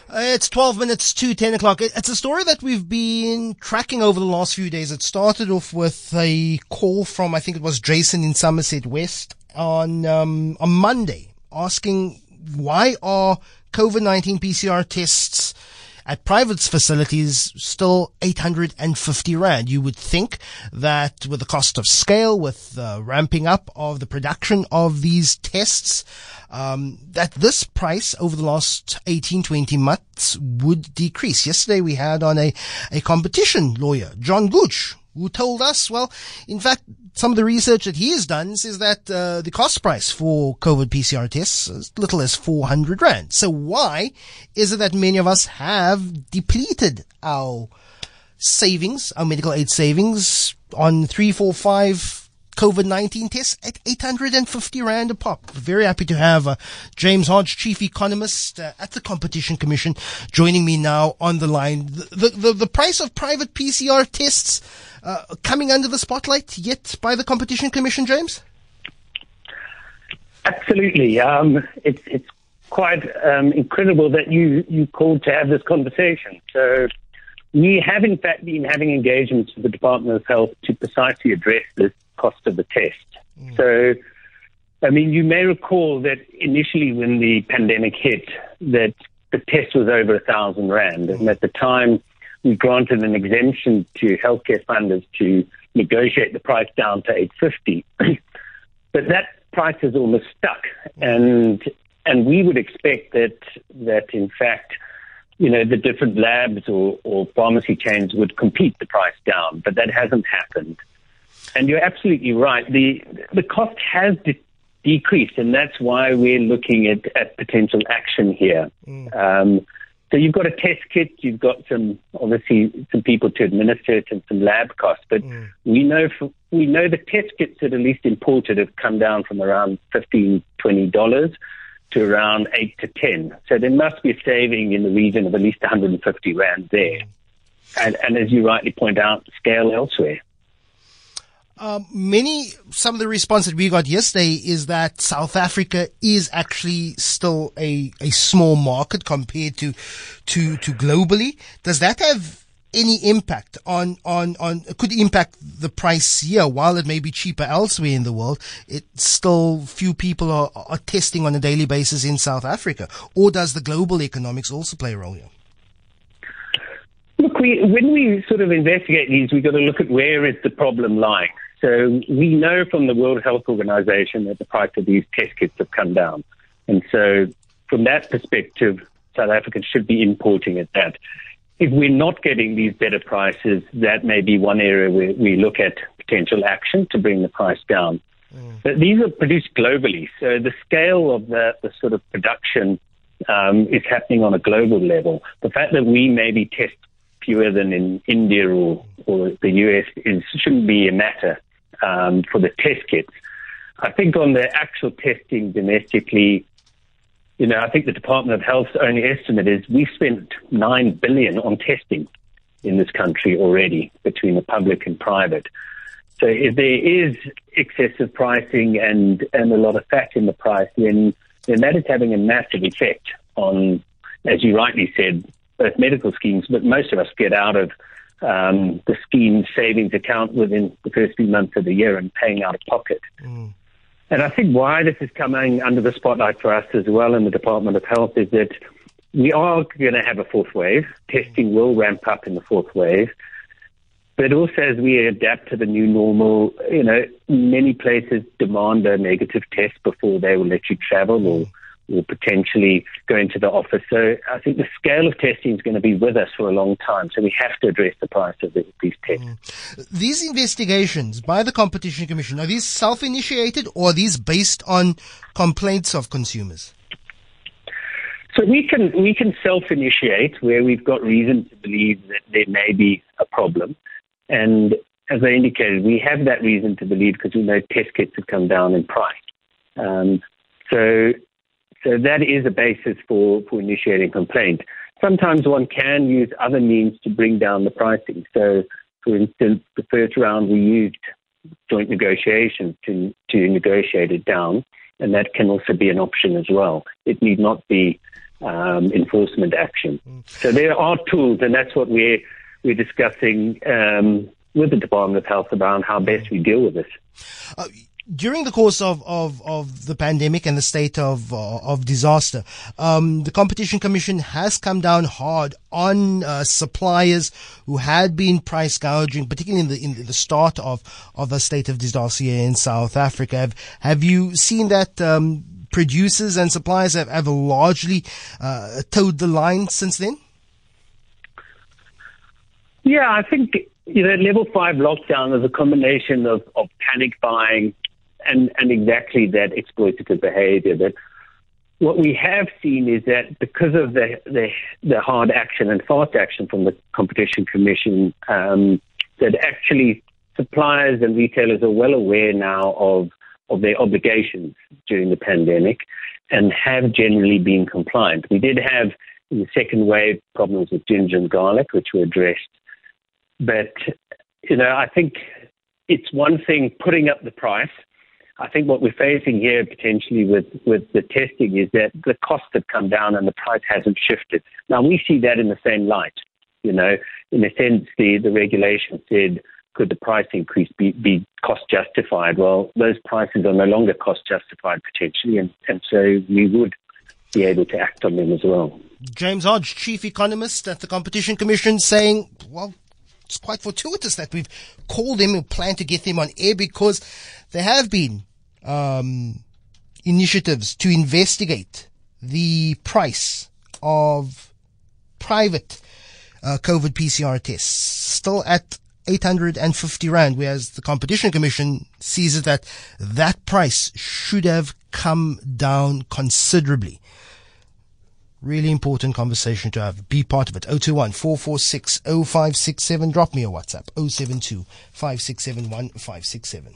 It's 12 minutes to 10 o'clock. It's a story that we've been tracking over the last few days. It started off with a call from, I think it was Jason in Somerset West on Monday, asking why are COVID-19 PCR tests at private facilities still 850 Rand. You would think that with the cost of scale, with the ramping up of the production of these tests, that this price over the last 18, 20 months would decrease. Yesterday we had on a competition lawyer, John Gooch, who told us, well, in fact, some of the research that he has done says that the cost price for COVID PCR tests is as little as 400 Rand. So why is it that many of us have depleted our savings, our medical aid savings, on 3, 4, 5 COVID-19 tests at 850 Rand a pop? Very happy to have James Hodge, Chief Economist at the Competition Commission, joining me now on the line. The price of private PCR tests coming under the spotlight yet by the Competition Commission, James? Absolutely. It's quite incredible that you called to have this conversation. So we have, in fact, been having engagements with the Department of Health to precisely address the cost of the test. So, I mean, you may recall that initially when the pandemic hit, that the test was over 1,000 Rand. And at the time, we granted an exemption to healthcare funders to negotiate the price down to 850. But that price is almost stuck. And we would expect that in fact, you know, the different labs or pharmacy chains would compete the price down, but that hasn't happened. And you're absolutely right. The cost has decreased, and that's why we're looking at potential action here. So you've got a test kit, you've got obviously some people to administer it and some lab costs, but we know the test kits that are least imported have come down from around $15, $20 to around 8 to 10. So there must be a saving in the region of at least 150 Rand there. And as you rightly point out, scale elsewhere. Some of the response that we got yesterday is that South Africa is actually still a small market compared to globally. Does that have any impact could impact the price here? While it may be cheaper elsewhere in the world, it's still few people are testing on a daily basis in South Africa. Or does the global economics also play a role here? Look, when we sort of investigate these, we've got to look at where is the problem lying. So we know from the World Health Organization that the price of these test kits have come down. And so from that perspective, South Africans should be importing at that. If we're not getting these better prices, that may be one area where we look at potential action to bring the price down. But these are produced globally. So the scale of the sort of production is happening on a global level. The fact that we maybe test fewer than in India or the US shouldn't be a matter for the test kits. I think on the actual testing domestically, you know, I think the Department of Health's only estimate is we've spent 9 billion on testing in this country already between the public and private. So if there is excessive pricing and a lot of fat in the price, then that is having a massive effect on, as you rightly said, both medical schemes, but most of us get out of the scheme savings account within the first few months of the year and paying out of pocket. And I think why this is coming under the spotlight for us as well in the Department of Health is that we are going to have a fourth wave. Testing will ramp up in the fourth wave. But also as we adapt to the new normal, you know, many places demand a negative test before they will let you travel or potentially go into the office. So I think the scale of testing is going to be with us for a long time. So we have to address the price of these tests. These investigations by the Competition Commission, are these self-initiated or are these based on complaints of consumers? So we can self-initiate where we've got reason to believe that there may be a problem. And as I indicated, we have that reason to believe because we know test kits have come down in price. So that is a basis for initiating complaint. Sometimes one can use other means to bring down the pricing. So, for instance, the first round we used joint negotiations to negotiate it down, and that can also be an option as well. It need not be enforcement action. So there are tools, and that's what we're discussing with the Department of Health about how best we deal with this. During the course of the pandemic and the state of disaster, the Competition Commission has come down hard on suppliers who had been price gouging, particularly in the start of the state of disaster here in South Africa. Have you seen that producers and suppliers have largely towed the line since then? Yeah, I think level 5 lockdown is a combination of panic buying and exactly that exploitative behavior. But what we have seen is that because of the hard action and fast action from the Competition Commission, that actually suppliers and retailers are well aware now of their obligations during the pandemic and have generally been compliant. We did have, in the second wave, problems with ginger and garlic, which were addressed. But, I think it's one thing putting up the price. I think what we're facing here potentially with the testing is that the costs have come down and the price hasn't shifted. Now, we see that in the same light. In a sense, the regulation said, could the price increase be cost justified? Well, those prices are no longer cost justified potentially, and so we would be able to act on them as well. James Hodge, Chief Economist at the Competition Commission, saying, well, it's quite fortuitous that we've called him and plan to get him on air because there have been initiatives to investigate the price of private COVID PCR tests, still at 850 Rand, whereas the Competition Commission sees it that price should have come down considerably. Really important conversation to have. Be part of it. 021-446-0567. Drop me a WhatsApp. 072-567-1567.